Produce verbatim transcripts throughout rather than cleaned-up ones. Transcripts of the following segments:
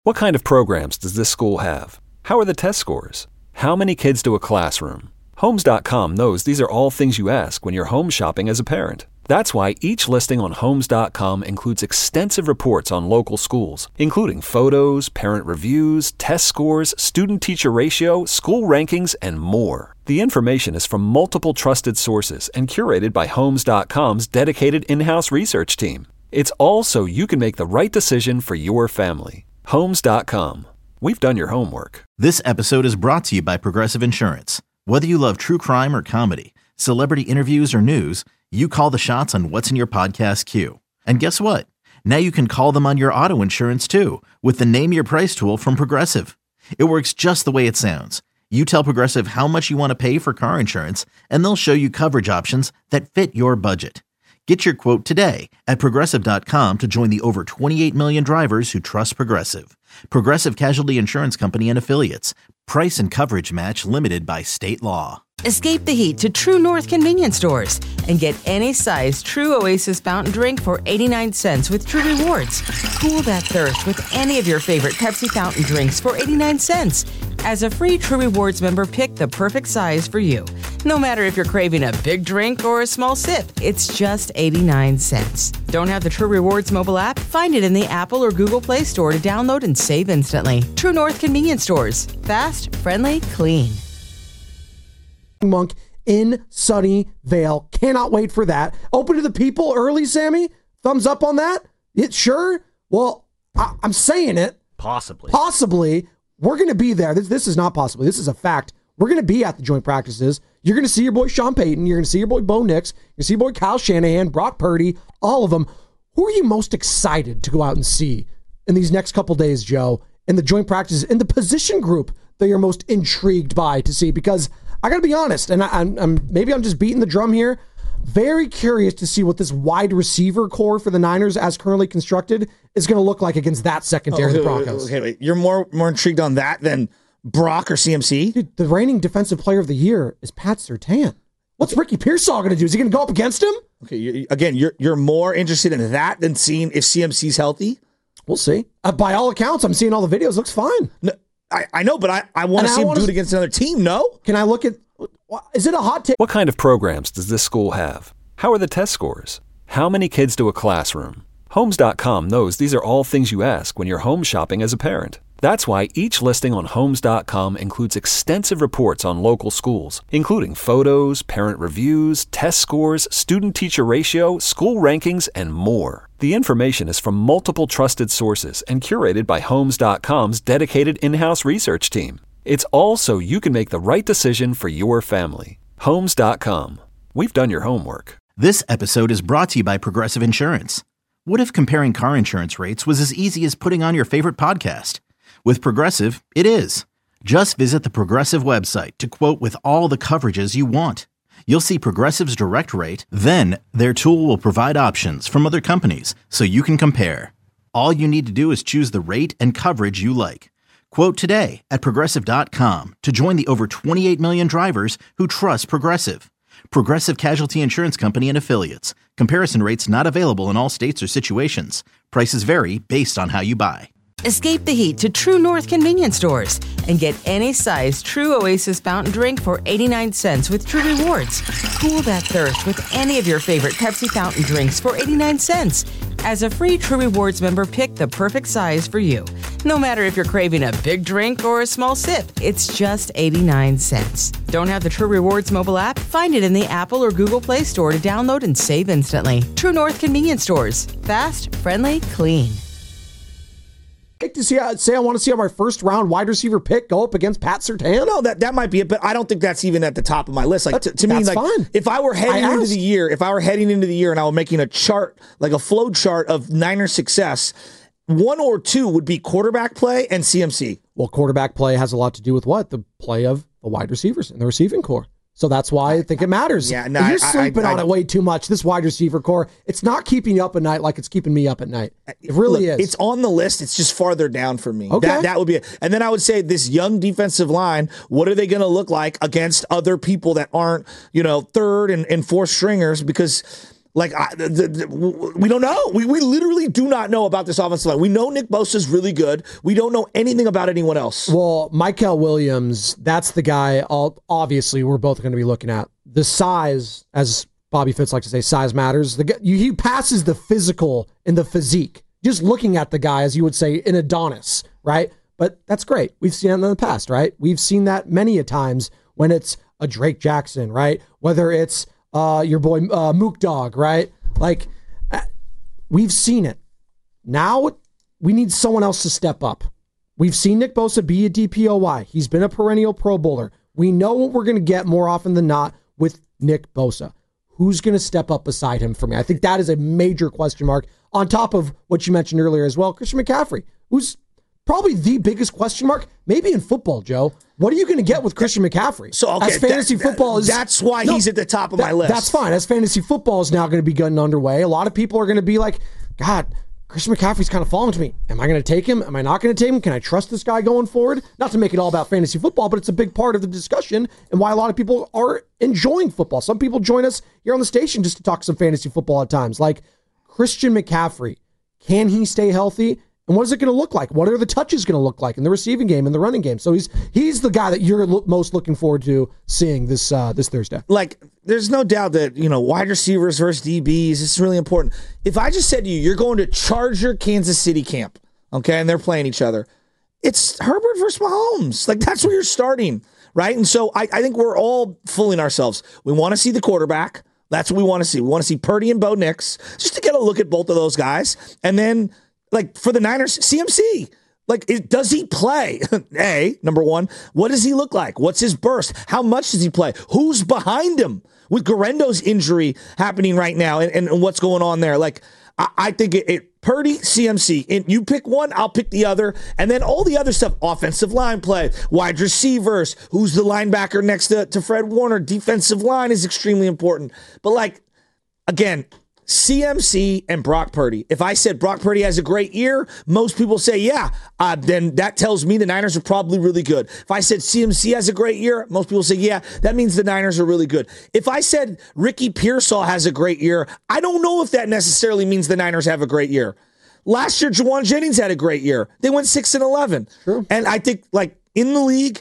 What kind of programs does this school have? How are the test scores? How many kids do a classroom? Homes dot com knows these are all things you ask when you're home shopping as a parent. That's why each listing on Homes dot com includes extensive reports on local schools, including photos, parent reviews, test scores, student-teacher ratio, school rankings, and more. The information is from multiple trusted sources and curated by Homes dot com's dedicated in-house research team. It's all so you can make the right decision for your family. Homes dot com. We've done your homework. This episode is brought to you by Progressive Insurance. Whether you love true crime or comedy, celebrity interviews or news, you call the shots on what's in your podcast queue. And guess what? Now you can call them on your auto insurance too with the Name Your Price tool from Progressive. It works just the way it sounds. You tell Progressive how much you want to pay for car insurance, and they'll show you coverage options that fit your budget. Get your quote today at Progressive dot com to join the over twenty-eight million drivers who trust Progressive. Progressive Casualty Insurance Company and Affiliates. Price and coverage match limited by state law. Escape the heat to True North convenience stores and get any size True Oasis fountain drink for eighty-nine cents with True Rewards. Cool that thirst with any of your favorite Pepsi fountain drinks for eighty-nine cents. As a free True Rewards member, pick the perfect size for you. No matter if you're craving a big drink or a small sip, it's just eighty-nine cents. Don't have the True Rewards mobile app? Find it in the Apple or Google Play Store to download and save instantly. True North convenience stores. Fast, friendly, clean. Monk in Sunnyvale. Cannot wait for that. Open to the people early, Sammy? Thumbs up on that? It sure? Well, I, I'm saying it. Possibly. Possibly. We're going to be there. This, this is not possible. This is a fact. We're going to be at the joint practices. You're going to see your boy Sean Payton. You're going to see your boy Bo Nix. You're going to see your boy Kyle Shanahan, Brock Purdy, all of them. Who are you most excited to go out and see in these next couple days, Joe, in the joint practices, in the position group that you're most intrigued by to see? Because I got to be honest, and I, I'm, I'm maybe I'm just beating the drum here. Very curious to see what this wide receiver core for the Niners, as currently constructed, is going to look like against that secondary, oh, the Broncos. Okay, wait. You're more more intrigued on that than Brock or C M C? Dude, the reigning defensive player of the year is Pat Surtain. What's Ricky Pearsall going to do? Is he going to go up against him? Okay, you, again, you're you're more interested in that than seeing if C M C's healthy? We'll see. Uh, by all accounts, I'm seeing all the videos. Looks fine. No, I, I know, but I, I want to see him do it against another team, no? Can I look at... Is it a hot take? What kind of programs does this school have? How are the test scores? How many kids do a classroom? Homes dot com knows these are all things you ask when you're home shopping as a parent. That's why each listing on Homes dot com includes extensive reports on local schools, including photos, parent reviews, test scores, student-teacher ratio, school rankings, and more. The information is from multiple trusted sources and curated by Homes dot com's dedicated in-house research team. It's all so you can make the right decision for your family. Homes dot com. We've done your homework. This episode is brought to you by Progressive Insurance. What if comparing car insurance rates was as easy as putting on your favorite podcast? With Progressive, it is. Just visit the Progressive website to quote with all the coverages you want. You'll see Progressive's direct rate, then their tool will provide options from other companies so you can compare. All you need to do is choose the rate and coverage you like. Quote today at Progressive dot com to join the over twenty-eight million drivers who trust Progressive. Progressive Casualty Insurance Company and Affiliates. Comparison rates not available in all states or situations. Prices vary based on how you buy. Escape the heat to True North convenience stores and get any size True Oasis fountain drink for eighty-nine cents with True Rewards. Cool that thirst with any of your favorite Pepsi fountain drinks for eighty-nine cents. As a free True Rewards member, pick the perfect size for you. No matter if you're craving a big drink or a small sip, it's just eighty-nine cents. Don't have the True Rewards mobile app? Find it in the Apple or Google Play Store to download and save instantly. True North convenience stores. Fast, friendly, clean. To see, how, say I want to see how my first round wide receiver pick go up against Pat Surtain. No, that, that might be it, but I don't think that's even at the top of my list. Like to, to me, like fine. if I were heading into the year, if I were heading into the year and I were making a chart, like a flow chart of Niner success, one or two would be quarterback play and C M C. Well, quarterback play has a lot to do with what? The play of the wide receivers and the receiving core. So that's why I think it matters. Yeah, no, you're I, sleeping I, I, on it way too much. This wide receiver core, it's not keeping you up at night like it's keeping me up at night. It really look, is. It's on the list. It's just farther down for me. Okay. That, that would be it. And then I would say this young defensive line, what are they going to look like against other people that aren't, you know, third and, and fourth stringers? Because Like, I, the, the, we don't know. We, we literally do not know about this offensive line. We know Nick Bosa is really good. We don't know anything about anyone else. Well, Michael Williams, that's the guy, all, obviously, we're both going to be looking at. The size, as Bobby Fitz likes to say, size matters. The, he passes the physical and the physique. Just looking at the guy, as you would say, an Adonis, right? But that's great. We've seen it in the past, right? We've seen that many a times when it's a Drake Jackson, right? Whether it's Uh, your boy uh, Mook Dog, right? Like, uh, we've seen it. Now we need someone else to step up. We've seen Nick Bosa be a D P O Y. He's been a perennial Pro Bowler. We know what we're going to get more often than not with Nick Bosa. Who's going to step up beside him for me? I think that is a major question mark on top of what you mentioned earlier as well. Christian McCaffrey, who's probably the biggest question mark, maybe in football, Joe. What are you going to get with Christian McCaffrey? So, okay, as fantasy that, football is, that's why no, he's at the top of that, my list. That's fine. As fantasy football is now going to be getting underway, a lot of people are going to be like, God, Christian McCaffrey's kind of falling to me. Am I going to take him? Am I not going to take him? Can I trust this guy going forward? Not to make it all about fantasy football, but it's a big part of the discussion and why a lot of people are enjoying football. Some people join us here on the station just to talk some fantasy football at times. Like Christian McCaffrey, can he stay healthy? And what is it going to look like? What are the touches going to look like in the receiving game and the running game? So he's he's the guy that you're lo- most looking forward to seeing this uh, this Thursday. Like, there's no doubt that, you know, wide receivers versus D Bs, this is really important. If I just said to you, you're going to Charger Kansas City camp, okay, and they're playing each other, it's Herbert versus Mahomes. Like, that's where you're starting, right? And so I, I think we're all fooling ourselves. We want to see the quarterback. That's what we want to see. We want to see Purdy and Bo Nix, just to get a look at both of those guys. And then, like, for the Niners, C M C. Like, it, does he play? A, number one, what does he look like? What's his burst? How much does he play? Who's behind him? With Garendo's injury happening right now and, and what's going on there. Like, I, I think it, it Purdy, C M C. And you pick one, I'll pick the other. And then all the other stuff, offensive line play, wide receivers, who's the linebacker next to, to Fred Warner, defensive line is extremely important. But, like, again, C M C and Brock Purdy. If I said Brock Purdy has a great year, most people say, yeah, uh, then that tells me the Niners are probably really good. If I said C M C has a great year, most people say, yeah, that means the Niners are really good. If I said Ricky Pearsall has a great year, I don't know if that necessarily means the Niners have a great year. Last year, Juwan Jennings had a great year. They went six and eleven. True. And I think, like, in the league,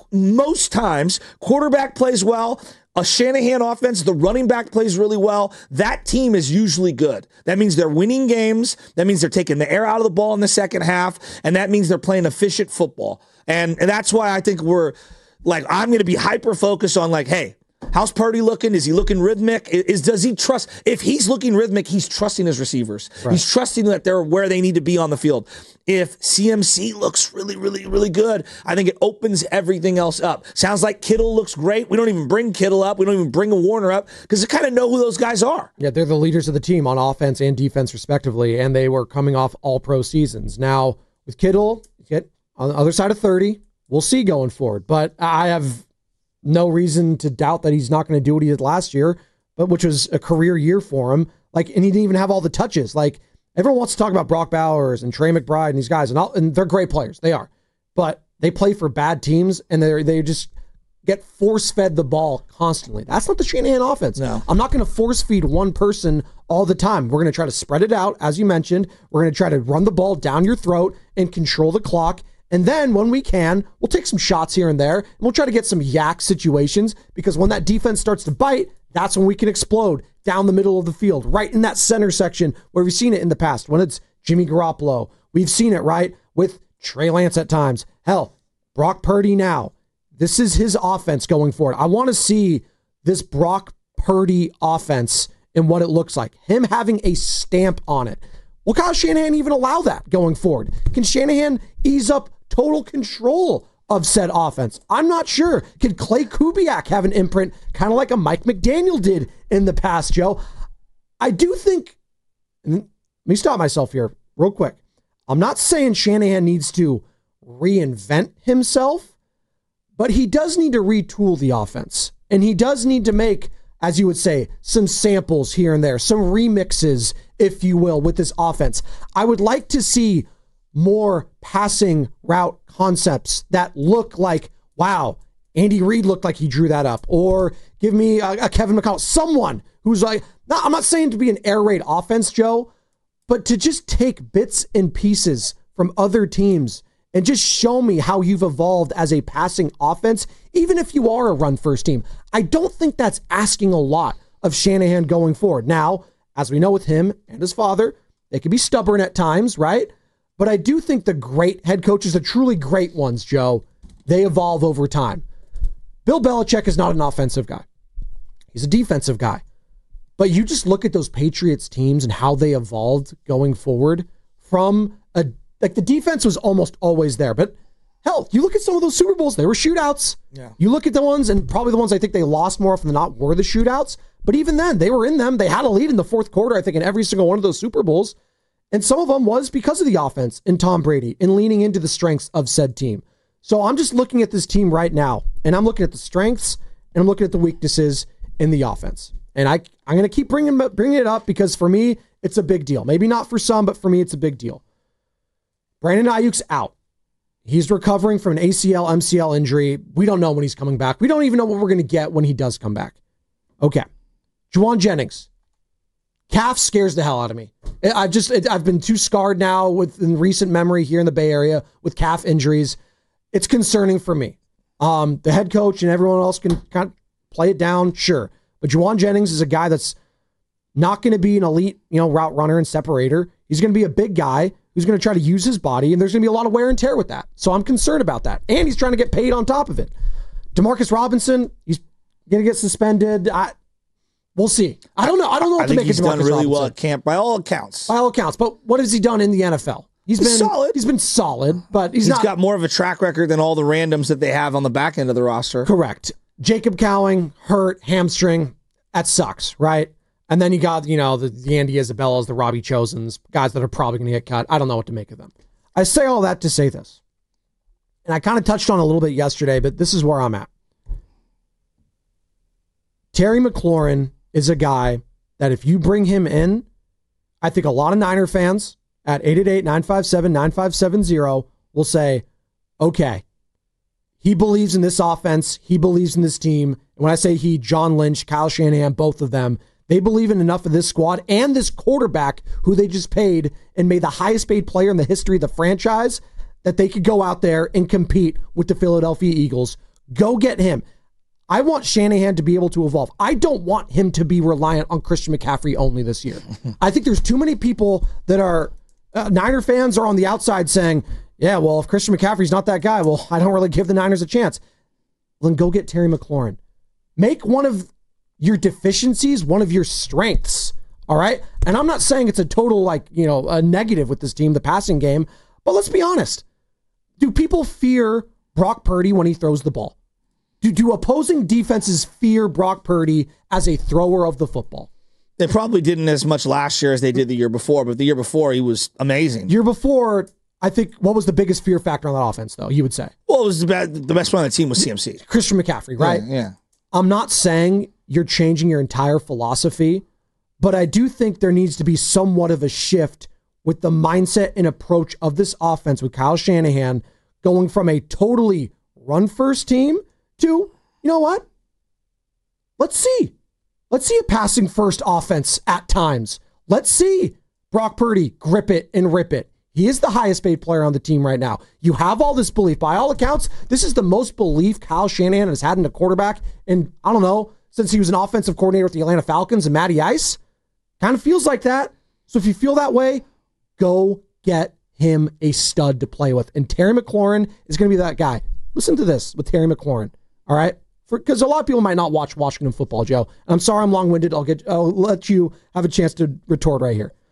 most times, quarterback plays well. A Shanahan offense, the running back plays really well. That team is usually good. That means they're winning games. That means they're taking the air out of the ball in the second half. And that means they're playing efficient football. And, and that's why I think we're, like, I'm going to be hyper-focused on, like, hey, how's Purdy looking? Is he looking rhythmic? Is, is does he trust? If he's looking rhythmic, he's trusting his receivers. Right. He's trusting that they're where they need to be on the field. If C M C looks really, really, really good, I think it opens everything else up. Sounds like Kittle looks great. We don't even bring Kittle up. We don't even bring a Warner up because they kind of know who those guys are. Yeah, they're the leaders of the team on offense and defense, respectively, and they were coming off all-pro seasons. Now, with Kittle, get on the other side of thirty, we'll see going forward. But I have no reason to doubt that he's not going to do what he did last year, but which was a career year for him. Like, and he didn't even have all the touches. Like, everyone wants to talk about Brock Bowers and Trey McBride and these guys, and, all, and they're great players. They are. But they play for bad teams, and they they just get force-fed the ball constantly. That's not the Shanahan offense. No. I'm not going to force-feed one person all the time. We're going to try to spread it out, as you mentioned. We're going to try to run the ball down your throat and control the clock. And then when we can, we'll take some shots here and there, and we'll try to get some yak situations, because when that defense starts to bite, that's when we can explode down the middle of the field, right in that center section where we've seen it in the past. When it's Jimmy Garoppolo, we've seen it, right, with Trey Lance at times. Hell, Brock Purdy now. This is his offense going forward. I want to see this Brock Purdy offense and what it looks like. Him having a stamp on it. Will Kyle Shanahan even allow that going forward? Can Shanahan ease up total control of said offense? I'm not sure. Could Clay Kubiak have an imprint kind of like a Mike McDaniel did in the past, Joe? I do think, let me stop myself here real quick. I'm not saying Shanahan needs to reinvent himself, but he does need to retool the offense. And he does need to make, as you would say, some samples here and there, some remixes, if you will, with this offense. I would like to see more passing route concepts that look like, wow, Andy Reid looked like he drew that up. Or give me a, a Kevin McConnell, someone who's like, not, I'm not saying to be an air raid offense, Joe, but to just take bits and pieces from other teams and just show me how you've evolved as a passing offense, even if you are a run-first team. I don't think that's asking a lot of Shanahan going forward. Now, as we know with him and his father, they can be stubborn at times, right? But I do think the great head coaches, the truly great ones, Joe, they evolve over time. Bill Belichick is not an offensive guy. He's a defensive guy. But you just look at those Patriots teams and how they evolved going forward from a, like the defense was almost always there. But hell, you look at some of those Super Bowls, they were shootouts. Yeah. You look at the ones, and probably the ones I think they lost more often than not were the shootouts. But even then, they were in them. They had a lead in the fourth quarter, I think, in every single one of those Super Bowls. And some of them was because of the offense and Tom Brady and leaning into the strengths of said team. So I'm just looking at this team right now, and I'm looking at the strengths, and I'm looking at the weaknesses in the offense. And I, I'm going to keep bringing, bringing it up because for me, it's a big deal. Maybe not for some, but for me, it's a big deal. Brandon Ayuk's out. He's recovering from an A C L, M C L injury. We don't know when he's coming back. We don't even know what we're going to get when he does come back. Okay. Juwan Jennings. Calf scares the hell out of me. I've just, I've been too scarred now with in recent memory here in the Bay Area with calf injuries. It's concerning for me. Um, the head coach and everyone else can kind of play it down, sure. But Juwan Jennings is a guy that's not going to be an elite, you know, route runner and separator. He's going to be a big guy who's going to try to use his body, and there's going to be a lot of wear and tear with that. So I'm concerned about that. And he's trying to get paid on top of it. Demarcus Robinson, he's going to get suspended. I, we'll see. I don't know. I don't know what I to think make he's of Demarcus done really Robinson. well at camp by all accounts. By all accounts. But what has he done in the N F L? He's, He's been solid. He's been solid, but he's, he's not got more of a track record than all the randoms that they have on the back end of the roster. correct. Jacob Cowing, hurt, hamstring. That sucks, right? And then you got, you know, the, the Andy Isabellas, the Robbie Chosens, guys that are probably going to get cut. I don't know what to make of them. I say all that to say this. And I kind of touched on it a little bit yesterday, but this is where I'm at. Terry McLaurin is a guy that if you bring him in, I think a lot of Niner fans at eight eight eight, nine five seven, nine five seven zero will say, okay, he believes in this offense. He believes in this team. And when I say he, John Lynch, Kyle Shanahan, both of them, they believe in enough of this squad and this quarterback who they just paid and made the highest paid player in the history of the franchise that they could go out there and compete with the Philadelphia Eagles. Go get him. I want Shanahan to be able to evolve. I don't want him to be reliant on Christian McCaffrey only this year. I think there's too many people that are uh, Niner fans are on the outside saying, yeah, well, if Christian McCaffrey's not that guy, well, I don't really give the Niners a chance. Well, then go get Terry McLaurin. Make one of your deficiencies one of your strengths, all right? And I'm not saying it's a total, like, you know, a negative with this team, the passing game, but let's be honest. Do people fear Brock Purdy when he throws the ball? Do, do opposing defenses fear Brock Purdy as a thrower of the football? They probably didn't as much last year as they did the year before, but the year before he was amazing. Year before, I think, what was the biggest fear factor on that offense, though, you would say? Well, it was the best, the best one on the team was C M C. Christian McCaffrey, right? Yeah, yeah. I'm not saying you're changing your entire philosophy, but I do think there needs to be somewhat of a shift with the mindset and approach of this offense with Kyle Shanahan going from a totally run-first team to, you know what? Let's see. Let's see a passing-first offense at times. Let's see Brock Purdy grip it and rip it. He is the highest paid player on the team right now. You have all this belief. By all accounts, this is the most belief Kyle Shanahan has had in a quarterback in, I don't know, since he was an offensive coordinator with the Atlanta Falcons and Matty Ice. Kind of feels like that. So if you feel that way, go get him a stud to play with. And Terry McLaurin is going to be that guy. Listen to this with Terry McLaurin, all right? Because a lot of people might not watch Washington football, Joe. And I'm sorry I'm long-winded. I'll get. I'll let you have a chance to retort right here.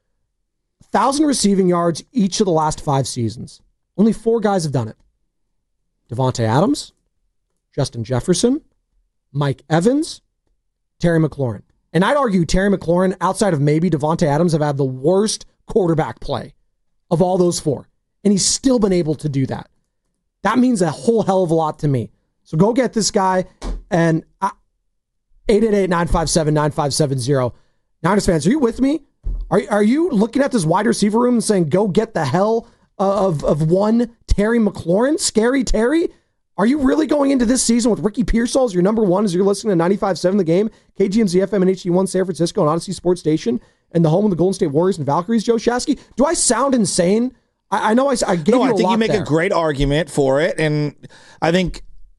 one thousand receiving yards each of the last five seasons. Only four guys have done it. Devontae Adams, Justin Jefferson, Mike Evans, Terry McLaurin. And I'd argue Terry McLaurin, outside of maybe Devontae Adams, have had the worst quarterback play of all those four. And he's still been able to do that. That means a whole hell of a lot to me. So go get this guy. And eight eight eight, nine five seven, nine five seven zero. Niners fans, are you with me? Are, are you looking at this wide receiver room and saying, go get the hell of, of one Terry McLaurin? Scary Terry? Are you really going into this season with Ricky Pearsall as your number one as you're listening to ninety-five point seven The Game, K G M Z F M and H D one San Francisco and Odyssey Sports Station, and the home of the Golden State Warriors and Valkyries, Joe Shasky? Do I sound insane? I, I know I, I gave no, you a I think lot you make there. a great argument for it, and I think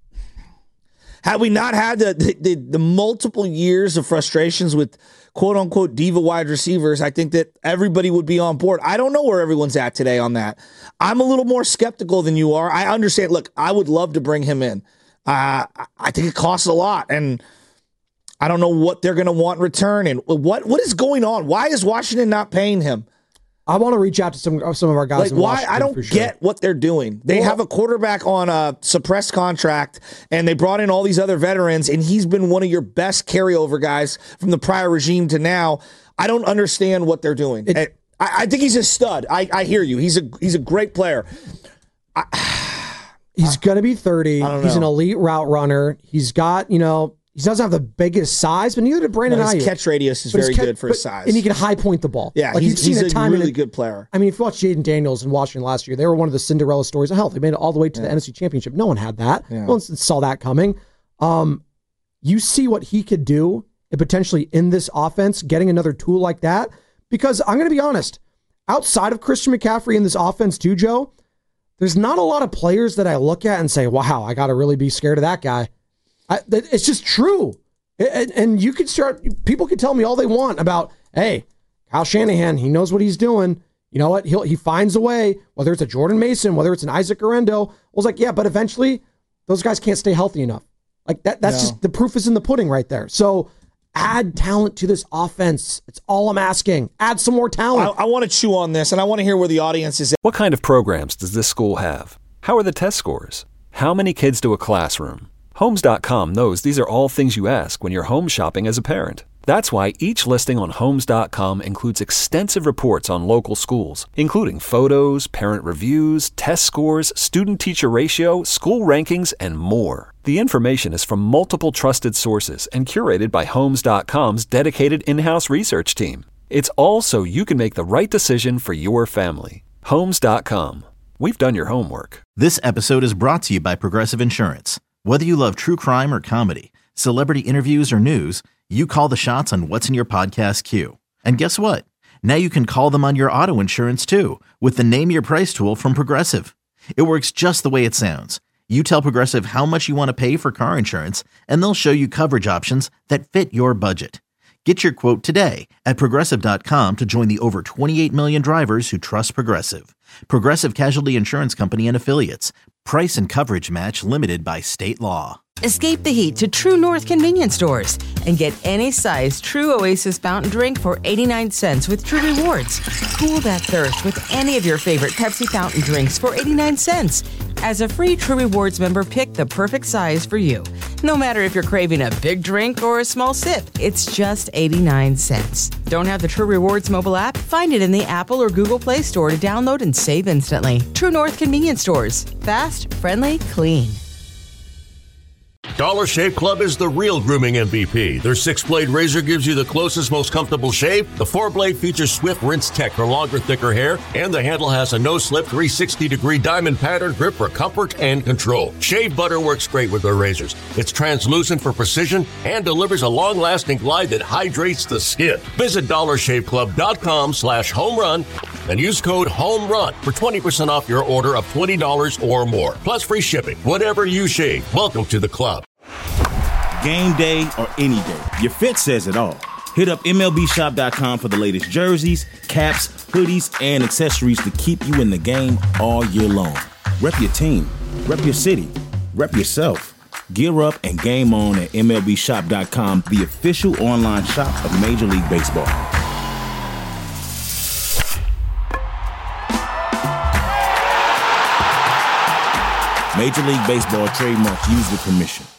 had we not had the, the, the, the multiple years of frustrations with quote-unquote diva wide receivers, I think that everybody would be on board. I don't know where everyone's at today on that. I'm a little more skeptical than you are. I understand. Look, I would love to bring him in. Uh, I think it costs a lot, and I don't know what they're going to want in return. And what what is going on? Why is Washington not paying him? I want to reach out to some some of our guys. Like, in why? Washington I don't for sure. get what they're doing. They Well, have a quarterback on a suppressed contract, and they brought in all these other veterans, and he's been one of your best carryover guys from the prior regime to now. I don't understand what they're doing. It, I, I think he's a stud. I, I hear you. He's a he's a great player. I, He's going to be thirty. I don't He's an know. elite route runner. He's got, you know, he doesn't have the biggest size, but neither did Brandon his Ayuk. catch radius is But his very catch- good for but- his size. And he can high point the ball. yeah, like he's, you've seen he's it a time and really it- good player. I mean, if you watch Jaden Daniels in Washington last year, they were one of the Cinderella stories of health. They made it all the way to the N F C Championship. No one had that. Yeah. No one saw that coming. Um, you see what he could do and potentially in this offense, getting another tool like that. Because I'm going to be honest, outside of Christian McCaffrey in this offense too, Joe, there's not a lot of players that I look at and say, wow, I got to really be scared of that guy. I, that, it's just true. And, and you could start, people can tell me all they want about, hey, Kyle Shanahan, he knows what he's doing. You know what? He'll, he finds a way, whether it's a Jordan Mason, whether it's an Isaac Orendo. I was like, yeah, but eventually those guys can't stay healthy enough. Like that, that's No. just, the proof is in the pudding right there. So add talent to this offense. It's all I'm asking. Add some more I, talent. I want to chew on this, and I want to hear where the audience is at. What kind of programs does this school have? How are the test scores? How many kids do a classroom? Homes dot com knows these are all things you ask when you're home shopping as a parent. That's why each listing on Homes dot com includes extensive reports on local schools, including photos, parent reviews, test scores, student-teacher ratio, school rankings, and more. The information is from multiple trusted sources and curated by Homes dot com's dedicated in-house research team. It's all so you can make the right decision for your family. Homes dot com. We've done your homework. This episode is brought to you by Progressive Insurance. Whether you love true crime or comedy, celebrity interviews or news, you call the shots on what's in your podcast queue. And guess what? Now you can call them on your auto insurance too with the Name Your Price tool from Progressive. It works just the way it sounds. You tell Progressive how much you want to pay for car insurance, and they'll show you coverage options that fit your budget. Get your quote today at Progressive dot com to join the over twenty-eight million drivers who trust Progressive. Progressive Casualty Insurance Company and Affiliates. Price and coverage match limited by state law. Escape the heat to True North convenience stores and get any size True Oasis fountain drink for eighty-nine cents with True Rewards. Cool that thirst with any of your favorite Pepsi fountain drinks for eighty-nine cents. As a free True Rewards member, pick the perfect size for you. No matter if you're craving a big drink or a small sip, it's just eighty-nine cents. Don't have the True Rewards mobile app? Find it in the Apple or Google Play Store to download and save instantly. True North convenience stores. Fast, friendly, clean. Dollar Shave Club is the real grooming M V P. Their six-blade razor gives you the closest, most comfortable shave. The four-blade features swift rinse tech for longer, thicker hair. And the handle has a no-slip three hundred sixty degree diamond pattern grip for comfort and control. Shave butter works great with their razors. It's translucent for precision and delivers a long-lasting glide that hydrates the skin. Visit dollar shave club dot com slash home run and use code HOMERUN for twenty percent off your order of twenty dollars or more. Plus free shipping. Whatever you shave, welcome to the club. Game day or any day, your fit says it all. Hit up M L B shop dot com for the latest jerseys, caps, hoodies, and accessories to keep you in the game all year long. Rep your team, rep your city, rep yourself. Gear up and game on at M L B shop dot com, the official online shop of Major League Baseball. Major League Baseball trademarks used with permission.